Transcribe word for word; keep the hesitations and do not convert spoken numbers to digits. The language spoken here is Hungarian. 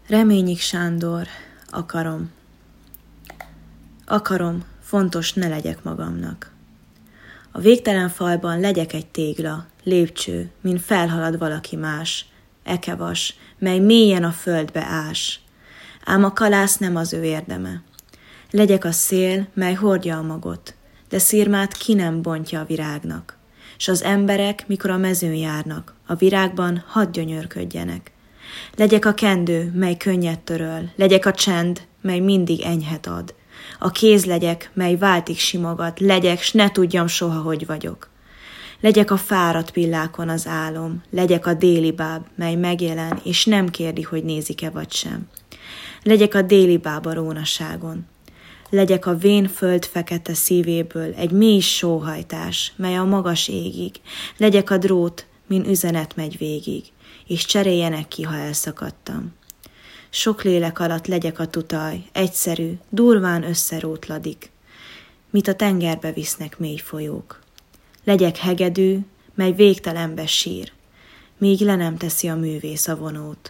Reményik Sándor, akarom. Akarom, fontos ne legyek magamnak. A végtelen falban legyek egy tégla, lépcső, mint felhalad valaki más, ekevas, mely mélyen a földbe ás. Ám a kalász nem az ő érdeme. Legyek a szél, mely hordja a magot, de szirmát ki nem bontja a virágnak. S az emberek, mikor a mezőn járnak, a virágban hadd gyönyörködjenek. Legyek a kendő, mely könnyet töröl, legyek a csend, mely mindig enyhet ad. A kéz legyek, mely váltig simogat, legyek, s ne tudjam soha, hogy vagyok. Legyek a fáradt pillákon az álom, legyek a déli báb, mely megjelen, és nem kérdi, hogy nézik-e vagy sem. Legyek a déli báb a rónaságon. Legyek a vén föld fekete szívéből egy mély sóhajtás, mely a magas égig. Legyek a drót, min üzenet megy végig, és cseréljenek ki, ha elszakadtam. Sok lélek alatt legyek a tutaj, egyszerű, durván összerótladik, mit a tengerbe visznek mély folyók. Legyek hegedű, mely végtelenbe sír, míg le nem teszi a művész a vonót.